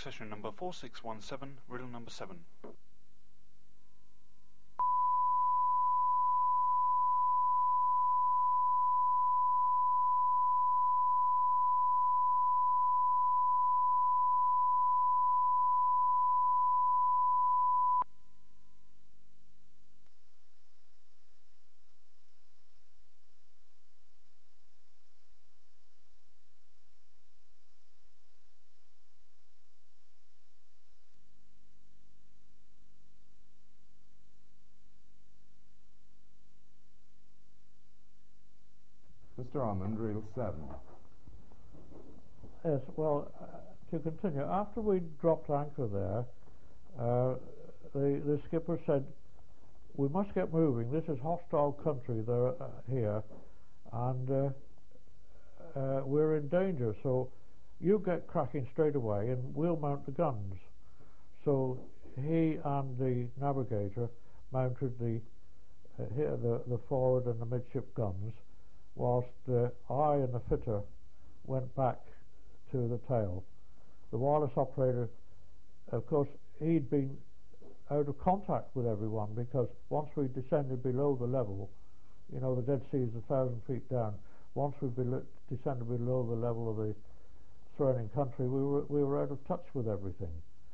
session number 4617, riddle number 7. Mr. Ormond, reel 7. Yes, well, to continue, after we dropped anchor there, the skipper said, we must get moving, this is hostile country there, here, and we're in danger, so you get cracking straight away and we'll mount the guns. So he and the navigator mounted the forward and the midship guns, whilst I and the fitter went back to the tail. The wireless operator, of course, he'd been out of contact with everyone, because once we descended below the level, you know, the Dead Sea is 1,000 feet down. Once we descended below the level of the surrounding country, we were out of touch with everything.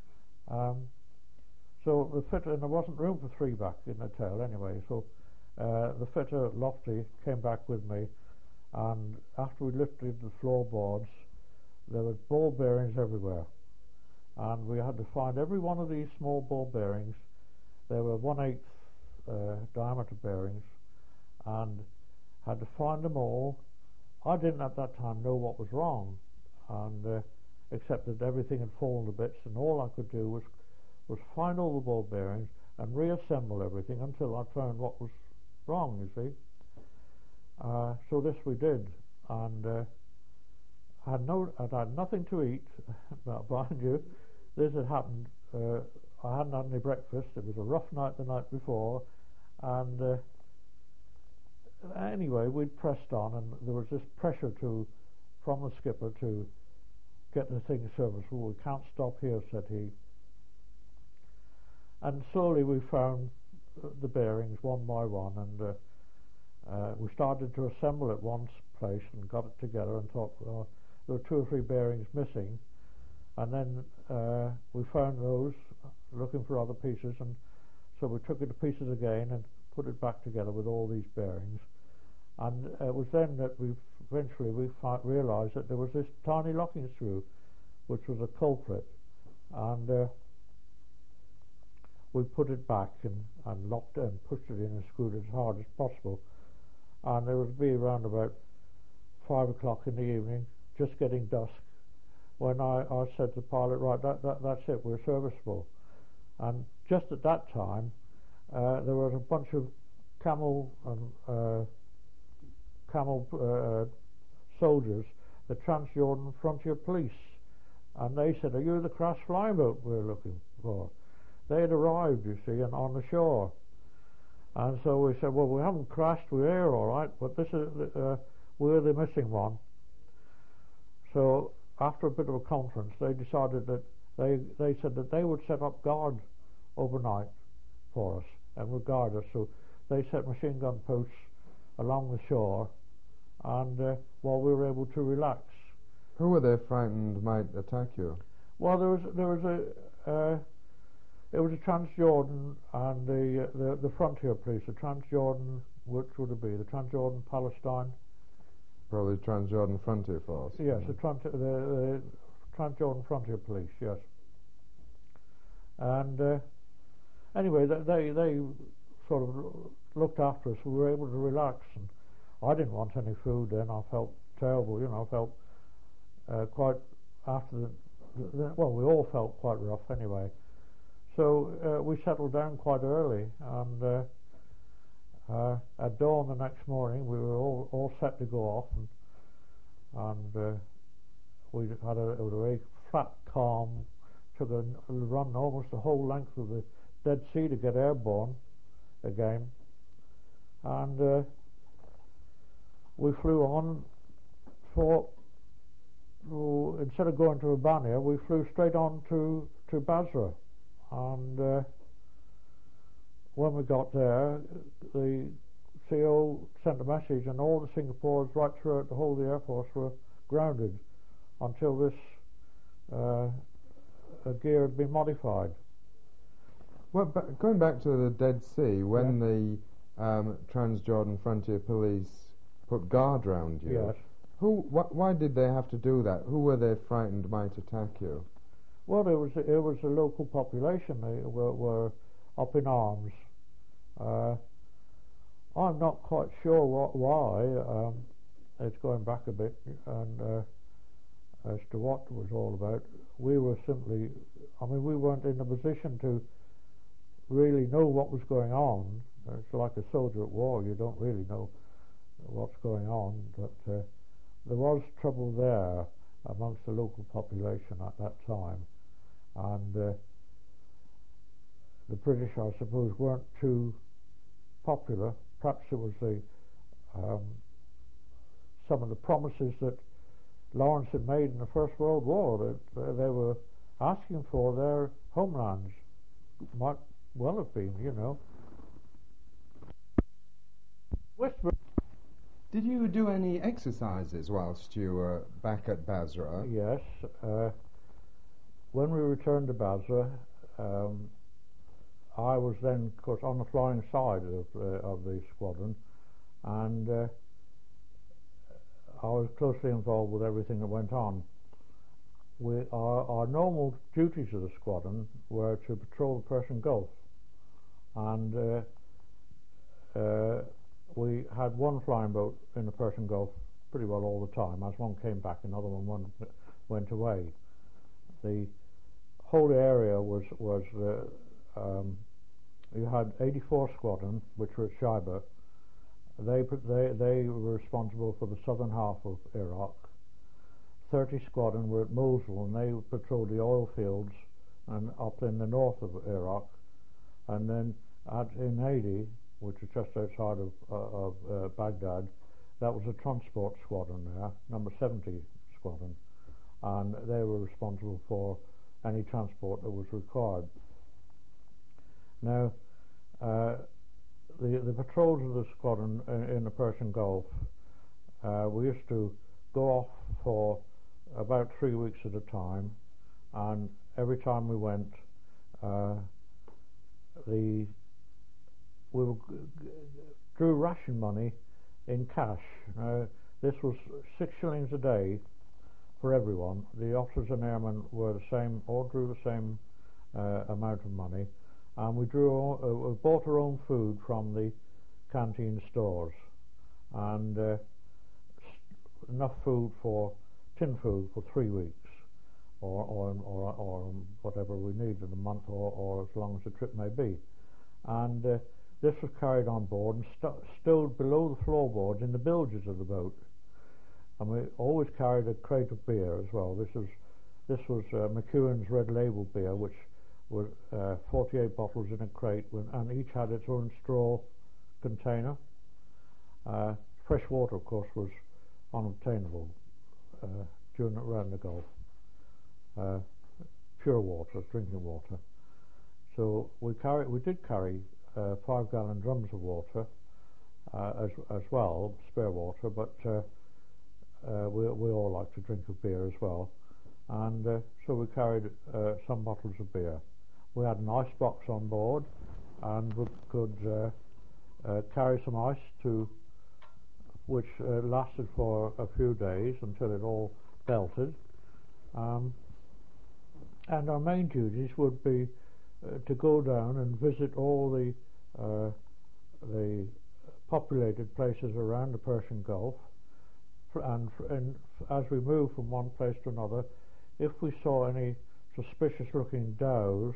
So the fitter, and there wasn't room for 3 back in the tail anyway, so the fitter, Lofty, came back with me, and after we lifted the floorboards, there were ball bearings everywhere, and we had to find every one of these small ball bearings. There were 1/8 diameter bearings, and had to find them all. I didn't at that time know what was wrong, and except that everything had fallen to bits, and all I could do was find all the ball bearings and reassemble everything until I found what was wrong, you see. So this we did, and I'd had nothing to eat. Mind you, this had happened. I hadn't had any breakfast. It was a rough night the night before, and anyway, we'd pressed on, and there was this pressure from the skipper to get the thing serviceable. We can't stop here, said he. And slowly we found the bearings one by one, and we started to assemble it one place and got it together and thought, well, there were 2 or 3 bearings missing, and then we found those, looking for other pieces, and so we took it to pieces again and put it back together with all these bearings. And it was then that we eventually realised that there was this tiny locking screw which was a culprit, and we put it back and locked it and pushed it in and screwed it as hard as possible. And it would be around about 5 o'clock in the evening, just getting dusk, when I said to the pilot, right, that's it, we're serviceable. And just at that time, there was a bunch of camel soldiers, the Transjordan Frontier Police, and they said, are you the crash flying boat we're looking for? They had arrived, you see, and on the shore. And so we said, well, we haven't crashed, we're here all right, but this is we're the missing one. So after a bit of a conference, they decided that they said that they would set up guard overnight for us and would guard us. So they set machine gun posts along the shore, and while we were able to relax. Who were they frightened might attack you? Well, it was a Transjordan and the Frontier Police. The Transjordan, which would it be? The Transjordan Palestine. Probably Transjordan Frontier Force. Yes, the Transjordan Frontier Police. Yes. And anyway, they sort of looked after us. We were able to relax, and I didn't want any food then. I felt terrible, you know. I felt quite after well, we all felt quite rough anyway. So we settled down quite early, and at dawn the next morning we were all set to go off, and we had a very flat calm. Took a run almost the whole length of the Dead Sea to get airborne again, and we flew on for So instead of going to Albania, we flew straight on to Basra, and when we got there, the CO sent a message, and all the Singapores right throughout the whole of the Air Force were grounded until this gear had been modified. Well, going back to the Dead Sea, when the Transjordan Frontier Police put guard round you, Yes. Why did they have to do that? Who were they frightened might attack you? Well, it was the local population. They were up in arms. I'm not quite sure why. It's going back a bit, and as to what it was all about. We were simply, we weren't in a position to really know what was going on. It's like a soldier at war, you don't really know what's going on, but there was trouble there amongst the local population at that time, and the British, I suppose, weren't too popular. Perhaps it was some of the promises that Lawrence had made in the First World War, that they were asking for their homelands. Might well have been, Whisper. Did you do any exercises whilst you were back at Basra? Yes. When we returned to Basra, I was then, of course, on the flying side of the squadron, and I was closely involved with everything that went on. Our normal duties of the squadron were to patrol the Persian Gulf, and we had one flying boat in the Persian Gulf pretty well all the time. As one came back, another one went away. The whole area was you had 84 Squadron, which were at Shaiba. They were responsible for the southern half of Iraq. 30 Squadron were at Mosul, and they patrolled the oil fields and up in the north of Iraq. And then in 80, which is just outside of Baghdad, that was a transport squadron there, number 70 Squadron, and they were responsible for any transport that was required. Now, the patrols of the squadron in the Persian Gulf, we used to go off for about 3 weeks at a time, and every time we went, we drew ration money in cash. This was 6 shillings a day for everyone. The officers and airmen were the same, all drew the same amount of money, and we bought our own food from the canteen stores, and enough food for tin food for 3 weeks, or whatever we needed a month, or as long as the trip may be. And this was carried on board and stowed below the floorboards in the bilges of the boat. And we always carried a crate of beer as well. This was McEwan's Red Label beer, which was 48 bottles in a crate, and each had its own straw container. Fresh water, of course, was unobtainable around the Gulf. Pure water, drinking water. So we did carry 5-gallon drums of water as well, spare water, but we all like to drink a beer as well, and so we carried some bottles of beer. We had an ice box on board, and we could carry some ice which lasted for a few days until it all melted. And our main duties would be to go down and visit all the populated places around the Persian Gulf, and as we moved from one place to another, if we saw any suspicious-looking dhows,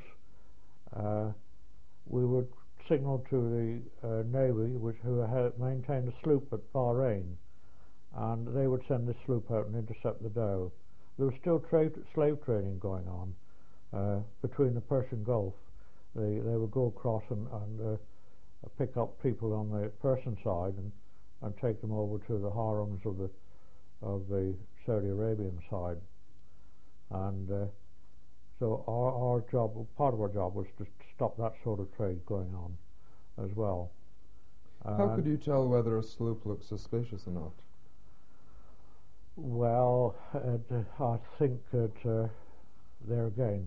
we would signal to the Navy, who had maintained a sloop at Bahrain, and they would send this sloop out and intercept the dhow. There was still slave trading going on between the Persian Gulf. They would go across and pick up people on the Persian side and take them over to the harems of the Saudi Arabian side, and so our job, part of our job, was to stop that sort of trade going on as well. How could you tell whether a sloop looked suspicious or not? Well, I think that there again,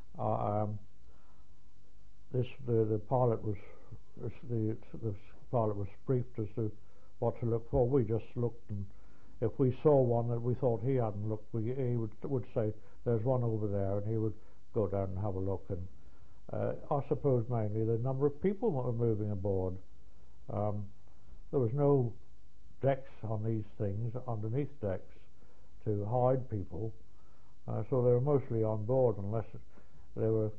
the pilot was briefed as to what to look for. We just looked, and if we saw one that we thought he hadn't looked, he would say, "There's one over there," and he would go down and have a look. And I suppose mainly the number of people that were moving aboard. There was no decks on these things, underneath decks, to hide people, so they were mostly on board unless they were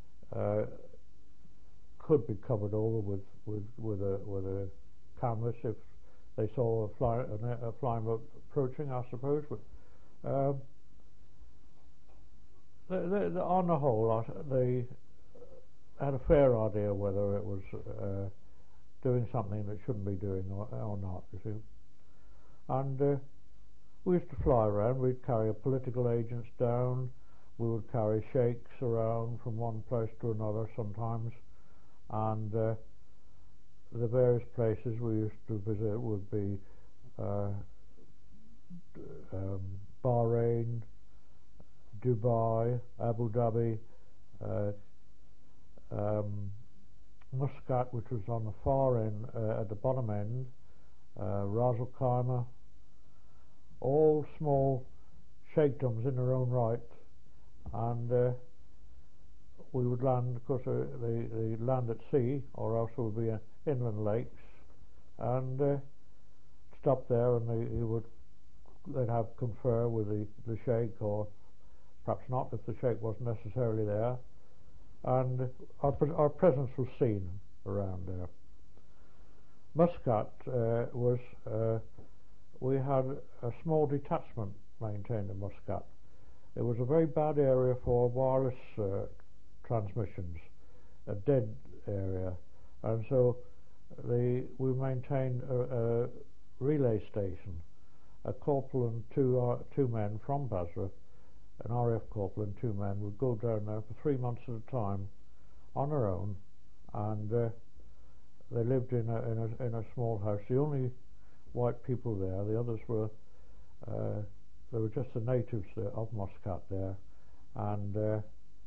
could be covered over with a canvas if they saw a flying boat approaching, I suppose. But on the whole, they had a fair idea whether it was doing something that shouldn't be doing or not, you see. And we used to fly around. We'd carry political agents down. We would carry sheikhs around from one place to another sometimes. And the various places we used to visit would be Bahrain, Dubai, Abu Dhabi, Muscat, which was on the far end, at the bottom end, Ras Al Khaimah, all small sheikdoms in their own right, and we would land. Of course, they land at sea, or else it would be inland lakes, and stop there, and they'd have confer with the sheikh, or perhaps not if the sheikh wasn't necessarily there, and our presence was seen around there. Muscat was we had a small detachment maintained in Muscat. It was a very bad area for wireless transmissions, a dead area, and so we maintained a relay station. A corporal and two men from Basra, an RAF corporal and two men, would go down there for 3 months at a time on their own, and they lived in a small house. The only white people there, the others were they were just the natives of Muscat there, and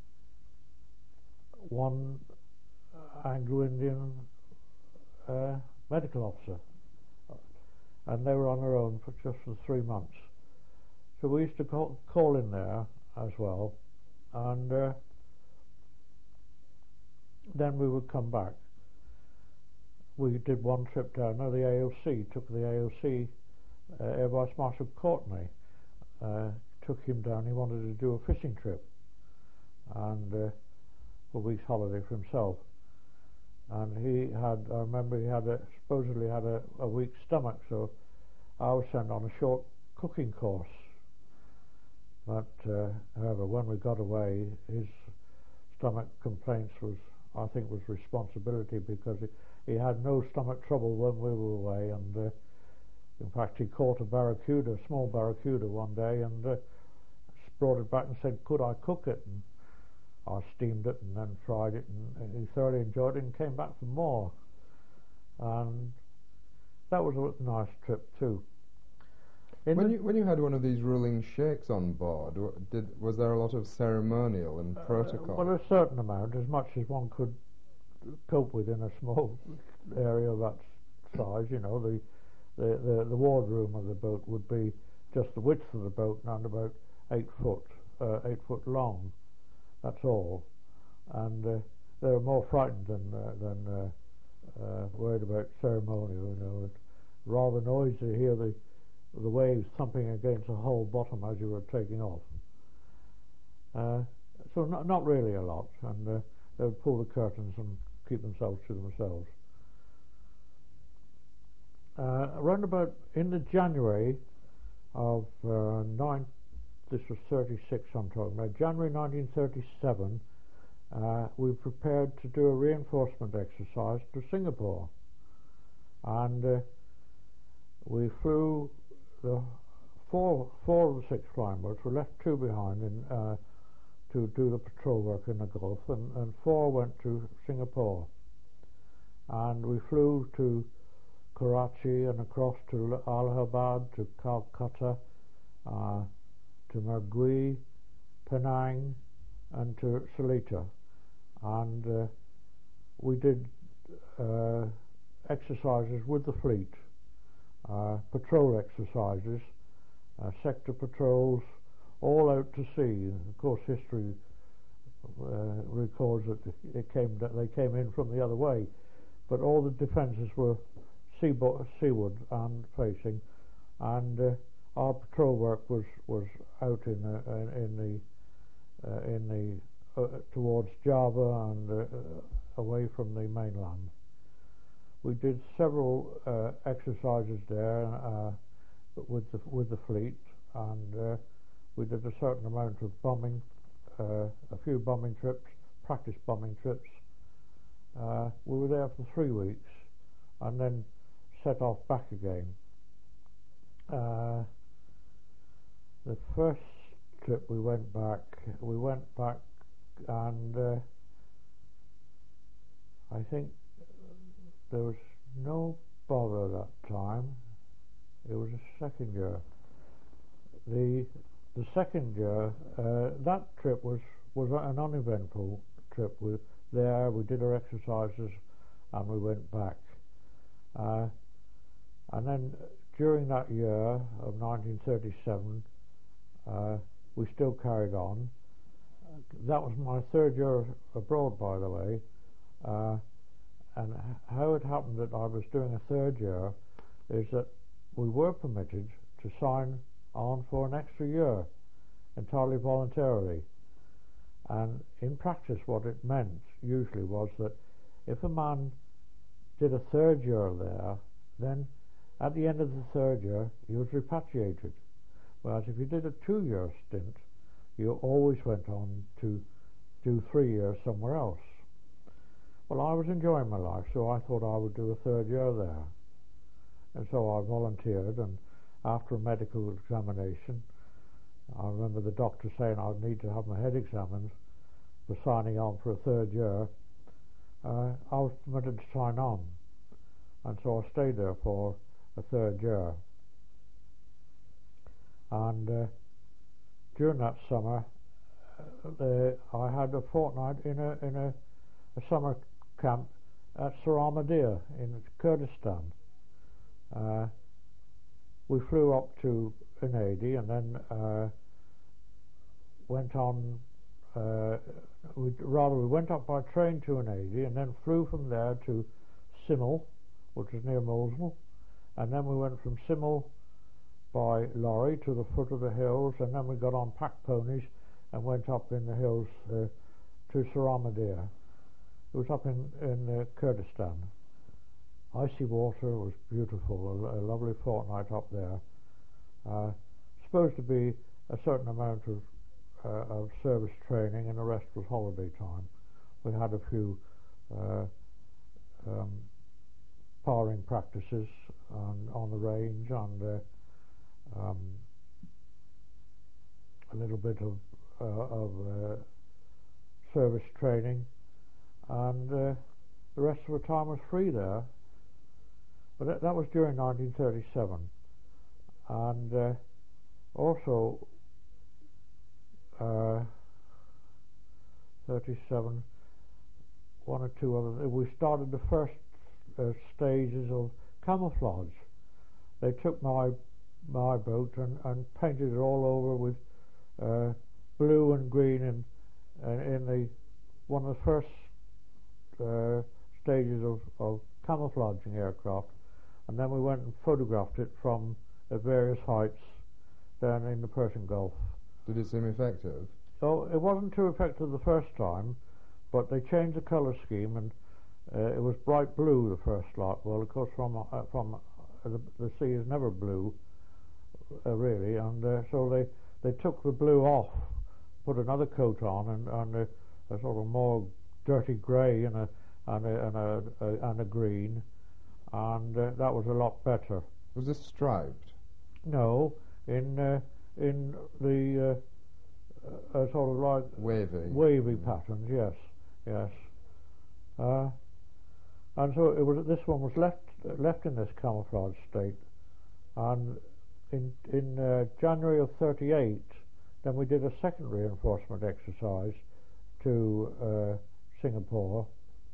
one Anglo-Indian medical officer, and they were on their own for just 3 months. So we used to call in there as well, and then we would come back. We did one trip down there. The AOC took the AOC Air Vice Marshal Courtney, took him down. He wanted to do a fishing trip, and for a week's holiday for himself. And I remember he supposedly had a weak stomach, so I was sent on a short cooking course. But however, when we got away, his stomach complaints was responsibility, because he had no stomach trouble when we were away, and in fact he caught a small barracuda one day, and brought it back and said, "Could I cook it?" And I steamed it and then fried it, and he thoroughly enjoyed it and came back for more. And that was a nice trip too. When you had one of these ruling sheikhs on board, was there a lot of ceremonial and protocol? Well, a certain amount, as much as one could cope with in a small area of that size. You know, the wardroom of the boat would be just the width of the boat and about 8 foot long. That's all, and they were more frightened than worried about ceremonial. You know, it's rather noisy to hear the waves thumping against the whole bottom as you were taking off. So not really a lot, and they would pull the curtains and keep themselves to themselves. Around about in the January of this was 36 I'm talking about, January 1937, we prepared to do a reinforcement exercise to Singapore, and we flew the four of the 6 flying boats. We left 2 behind to do the patrol work in the Gulf, and 4 went to Singapore. And we flew to Karachi and across to Allahabad, to Calcutta, to Margui, Penang, and to Seletar. And we did exercises with the fleet, patrol exercises, sector patrols, all out to sea. Of course, history records that they came in from the other way, but all the defences were seaward and facing, and our patrol work was out in the towards Java and away from the mainland. We did several exercises there with the fleet, and we did a certain amount of bombing, a few bombing trips, practice bombing trips. We were there for 3 weeks, and then set off back again. The first trip we went back, and I think there was no bother that time. It was the second year. The second year, that trip was an uneventful trip. We did our exercises, and we went back. And then during that year of 1937, we still carried on. That was my 3rd year abroad, by the way. And how it happened that I was doing a 3rd year is that we were permitted to sign on for an extra year, entirely voluntarily. And in practice, what it meant usually was that if a man did a 3rd year there, then at the end of the 3rd year, he was repatriated. Whereas if you did a 2-year stint, you always went on to do 3 years somewhere else. Well, I was enjoying my life, so I thought I would do a 3rd year there. And so I volunteered, and after a medical examination, I remember the doctor saying I'd need to have my head examined for signing on for a 3rd year. I was permitted to sign on, and so I stayed there for a 3rd year. And during that summer, I had a fortnight in a summer camp at Saramadir in Kurdistan. We flew up to Unadi and then went on. We went up by train to Unadi and then flew from there to Simil, which is near Mosul, and then we went from Simil by lorry to the foot of the hills, and then we got on pack ponies and went up in the hills to Saramadir. It was up in Kurdistan. Icy water, was beautiful, a lovely fortnight up there. Supposed to be a certain amount of service training, and the rest was holiday time. We had a few powering practices on the range, and a little bit of service training, and the rest of the time was free there. But that was during 1937, and also 37, one or two others. We started the first stages of camouflage. They took my boat and painted it all over with blue and green, in the one of the first stages of camouflaging aircraft, and then we went and photographed it from at various heights down in the Persian Gulf. Did it seem effective? So it wasn't too effective the first time, but they changed the colour scheme, and it was bright blue the first lot. Well, of course, from the sea is never blue, really, and so they took the blue off, put another coat on, and a sort of more dirty grey and a green, and that was a lot better. Was this striped? No, in the sort of like wavy patterns. Yes, yes. And so this one was left in this camouflage state, and in January of '38, then we did a second reinforcement exercise to Singapore,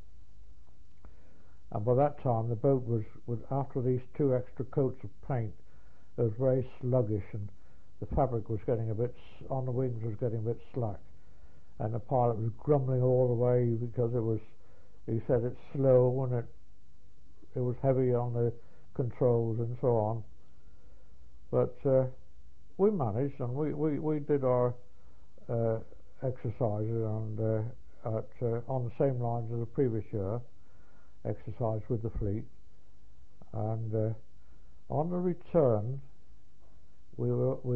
and by that time the boat was after these 2 extra coats of paint, it was very sluggish, and the fabric was getting a bit on the wings was getting a bit slack, and the pilot was grumbling all the way because he said it's slow and it was heavy on the controls and so on. But we managed, and we did our exercises and on the same lines as the previous year, exercise with the fleet. And on the return, we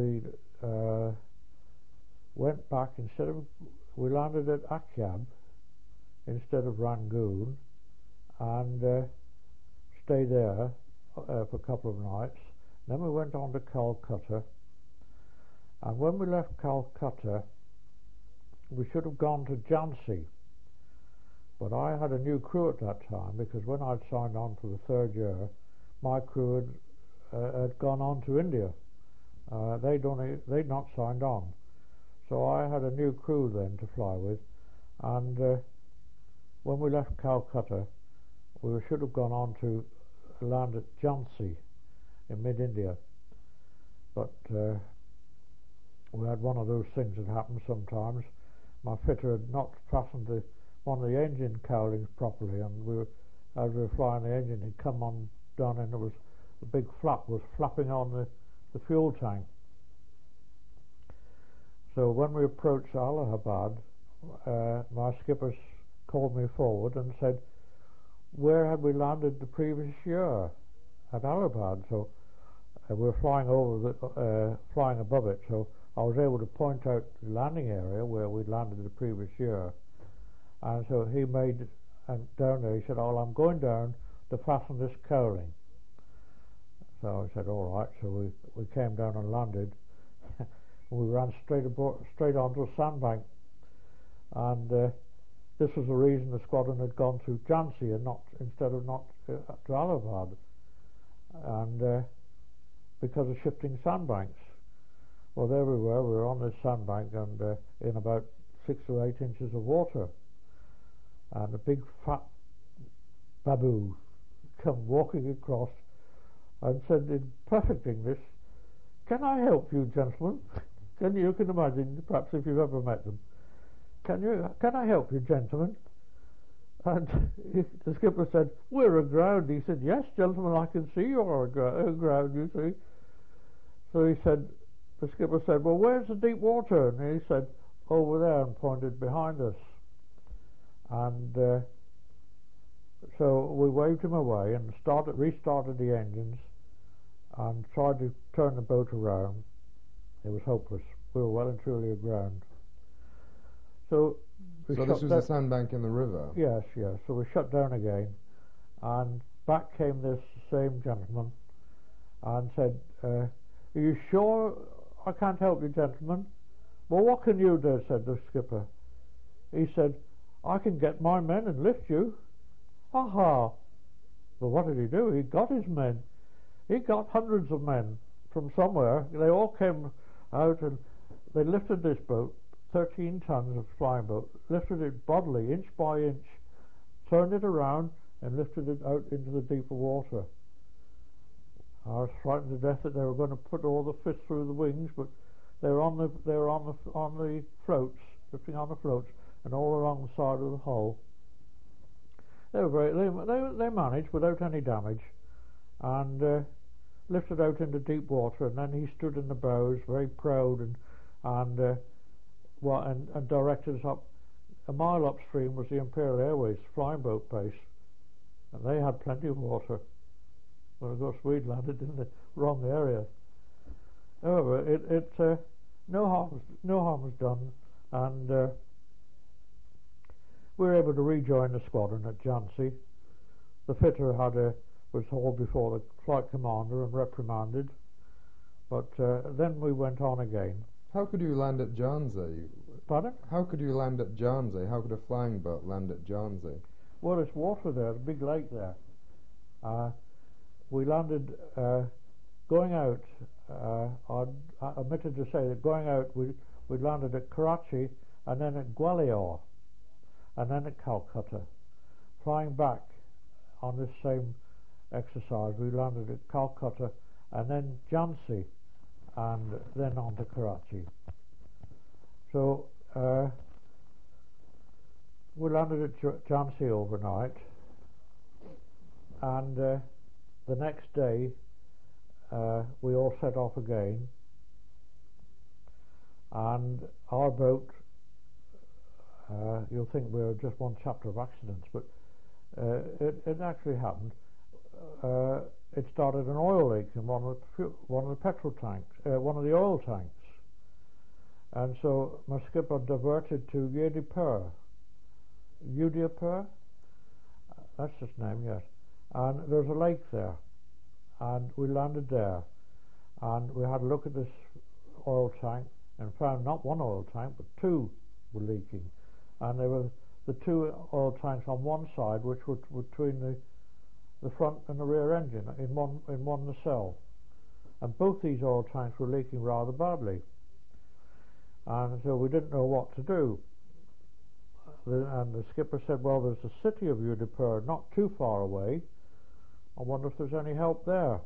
went back we landed at Akyab instead of Rangoon, and stayed there for a couple of nights. Then we went on to Calcutta, and when we left Calcutta, we should have gone to Jhansi, but I had a new crew at that time, because when I'd signed on for the 3rd year, my crew had gone on to India. They'd not signed on, so I had a new crew then to fly with, and when we left Calcutta, we should have gone on to land at Jhansi in mid-India, but we had one of those things that happen sometimes. My fitter had not fastened one of the engine cowlings properly, and as we were flying the engine, he'd come undone, and the big flap was flapping on the fuel tank. So when we approached Allahabad, my skipper called me forward and said, where had we landed the previous year? At Allahabad. So we were flying above it, so I was able to point out the landing area where we'd landed the previous year. And so he made down there, he said, oh, I'm going down to fasten this cowling. So I said, all right. So we came down and landed. We ran straight onto a sandbank, and this was the reason the squadron had gone to Jhansi and instead of to Allahabad, and because of shifting sandbanks. Well, there we were on this sandbank, and in about 6 or 8 inches of water, and a big fat babu come walking across and said in perfect English, can I help you, gentlemen? You can imagine, perhaps if you've ever met them. Can I help you, gentlemen? And the skipper said, we're aground. He said, yes, gentlemen, I can see you're aground, you see. So the skipper said, well, where's the deep water? And he said, over there, and pointed behind us. And so we waved him away and restarted the engines and tried to turn the boat around. It was hopeless. We were well and truly aground. So this was a sandbank in the river? Yes. So we shut down again, and back came this same gentleman and said, are you sure I can't help you, gentlemen? Well, what can you do? Said the skipper. He said, I can get my men and lift you. Aha! Well, what did he do? He got his men. He got hundreds of men from somewhere. They all came out, and they lifted this boat, 13 tons of flying boat, lifted it bodily, inch by inch, turned it around, and lifted it out into the deeper water. I was frightened to death that they were going to put all the fish through the wings, but they were on the floats, lifting on the floats, and all along the side of the hull. They managed without any damage, and lifted out into deep water. And then he stood in the bows, very proud, and directed us up. A mile upstream was the Imperial Airways flying boat base, and they had plenty of water. But of course we'd landed in the wrong area. However, no harm was done, and we were able to rejoin the squadron at Jhansi. The fitter was hauled before the flight commander and reprimanded, But then we went on again. How could you land at Jarnsey? Pardon? How could you land at Jarnsey? How could a flying boat land at Jarnsey? Well, there's water there, a big lake there. We landed, going out, I omitted to say that going out we landed at Karachi and then at Gwalior and then at Calcutta. Flying back on this same exercise, we landed at Calcutta and then Jhansi and then on to Karachi. So we landed at Jhansi overnight, and the next day we all set off again, and our boat, you'll think we were just one chapter of accidents, but it actually happened. It started an oil leak in one of the petrol tanks, one of the oil tanks, and so my skipper diverted to Udaipur, that's his name, yes, and there's a lake there, and we landed there, and we had a look at this oil tank and found not one oil tank but two were leaking, and there were the two oil tanks on one side which were between the front and the rear engine in one nacelle, and both these oil tanks were leaking rather badly, and so we didn't know what to do. And the skipper said, well, there's the city of Udaipur not too far away, I wonder if there's any help there.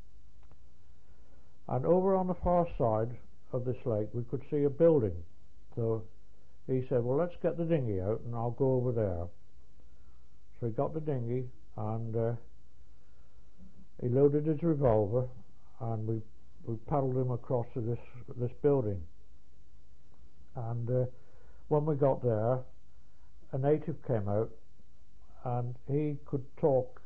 And over on the far side of this lake we could see a building, so he said, well, let's get the dinghy out and I'll go over there. So he got the dinghy and he loaded his revolver, and we paddled him across to this building. And when we got there, a native came out, and he could talk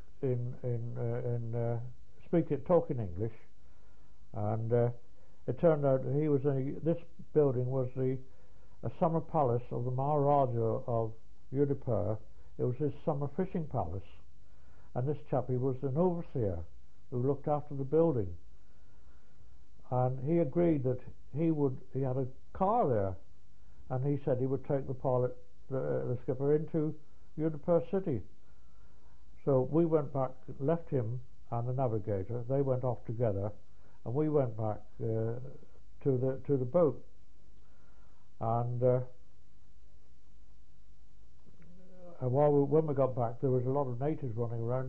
talk in English, and it turned out that this building was a summer palace of the Maharaja of Udaipur. It was his summer fishing palace, and this chappie was an overseer who looked after the building, and he agreed that he had a car there, and he said he would take the skipper into Udaipur city. So we went back, left him and the navigator, they went off together, and we went back to the boat, and when we got back, there was a lot of natives running around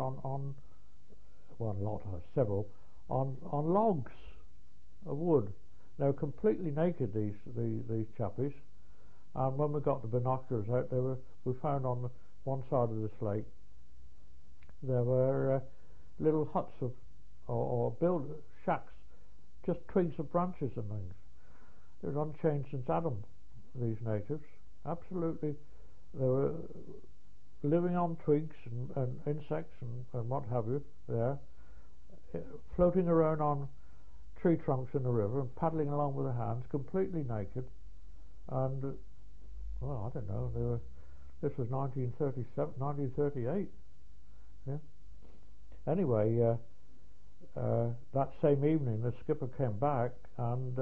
several on logs of wood. They were completely naked, these chappies. And when we got the binoculars out, we found on one side of this lake there were little huts or build shacks, just twigs of branches and things. It was unchanged since Adam, these natives. Absolutely, they were living on twigs and insects and what have you there, floating around on tree trunks in the river and paddling along with their hands, completely naked. And well, I don't know, this was 1937, 1938. Yeah. Anyway, that same evening the skipper came back, and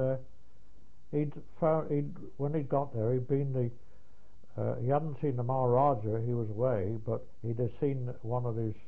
when he got there, he hadn't seen the Maharaja, he was away, but he'd have seen one of his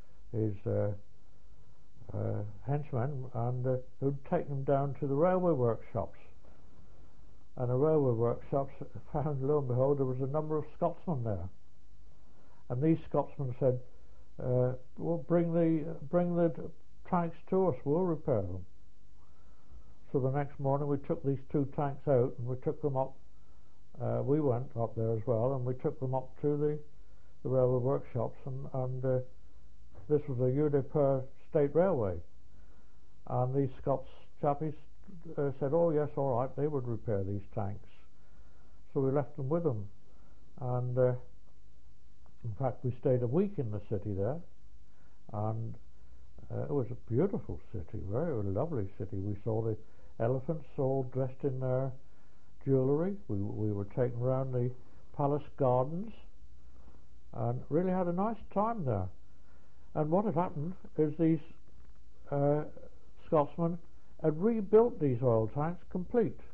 henchmen, and who'd taken him down to the railway workshops. And the railway workshops found, lo and behold, there was a number of Scotsmen there. And these Scotsmen said, well, bring the tanks to us, we'll repair them. So the next morning we took these two tanks out and we took them up. We went up there as well, and we took them up to the railway workshops, and this was the Udaipur State Railway. And these Scots chappies said, oh yes, all right, they would repair these tanks. So we left them with them, and in fact we stayed a week in the city there, and it was a beautiful city, very lovely city. We saw the elephants all dressed in their jewellery. We were taken around the palace gardens and really had a nice time there. And what had happened is these Scotsmen had rebuilt these oil tanks complete.